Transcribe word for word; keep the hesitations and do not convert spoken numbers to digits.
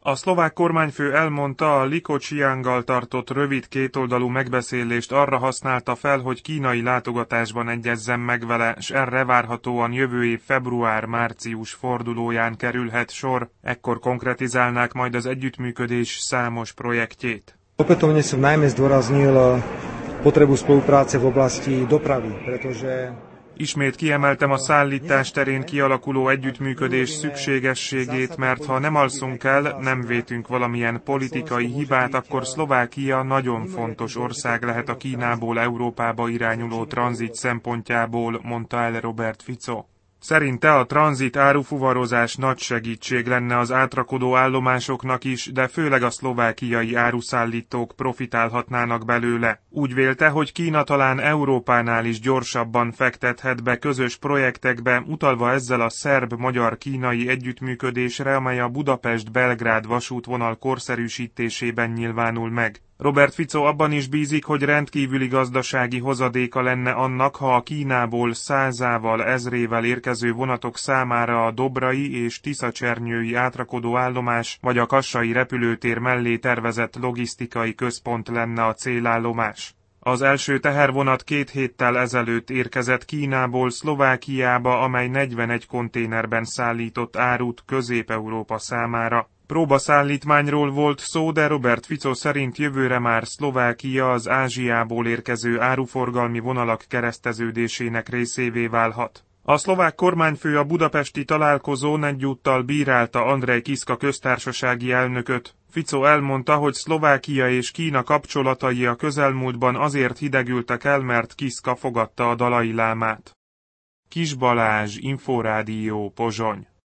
A szlovák kormányfő elmondta, a Li Keqianggal tartott rövid kétoldalú megbeszélést arra használta fel, hogy kínai látogatásban egyezzen meg vele, s erre várhatóan jövő év február-március fordulóján kerülhet sor, ekkor konkretizálnák majd az együttműködés számos projektjét. Opätovne som najmä zdôraznil potrebu spolupráce v oblasti dopravy, pretože Ismét kiemeltem a szállítás terén kialakuló együttműködés szükségességét, mert ha nem alszunk el, nem vétünk valamilyen politikai hibát, akkor Szlovákia nagyon fontos ország lehet a Kínából Európába irányuló tranzit szempontjából, mondta el Robert Fico. Szerinte a tranzit árufuvarozás nagy segítség lenne az átrakodó állomásoknak is, de főleg a szlovákiai áruszállítók profitálhatnának belőle. Úgy vélte, hogy Kína talán Európánál is gyorsabban fektethet be közös projektekbe, utalva ezzel a szerb-magyar-kínai együttműködésre, amely a Budapest-Belgrád vasútvonal korszerűsítésében nyilvánul meg. Robert Fico abban is bízik, hogy rendkívüli gazdasági hozadéka lenne annak, ha a Kínából százával, ezrével érkező vonatok számára a dobrai és tiszacsernyői átrakodó állomás vagy a kassai repülőtér mellé tervezett logisztikai központ lenne a célállomás. Az első tehervonat két héttel ezelőtt érkezett Kínából Szlovákiába, amely negyvenegy konténerben szállított árut Közép-Európa számára. Próbaszállítmányról volt szó, de Robert Fico szerint jövőre már Szlovákia az Ázsiából érkező áruforgalmi vonalak kereszteződésének részévé válhat. A szlovák kormányfő a budapesti találkozón egyúttal bírálta Andrej Kiska köztársasági elnököt. Fico elmondta, hogy Szlovákia és Kína kapcsolatai a közelmúltban azért hidegültek el, mert Kiska fogadta a Dalai Lámát. Kis Balázs, Inforádió, Pozsony.